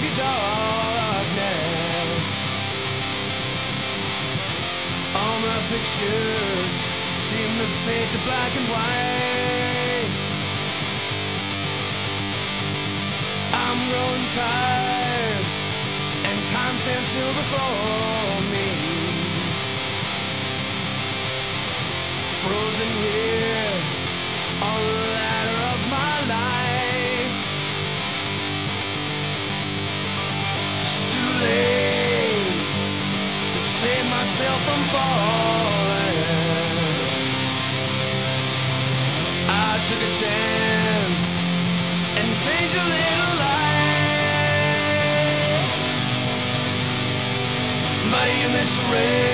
of your darkness. All my pictures seem to fade to black and white. I'm growing tired, and time stands still before me. Frozen here on the ladder of my life. It's too late to save myself from falling. I took a chance and changed a little life, but you missed the rain.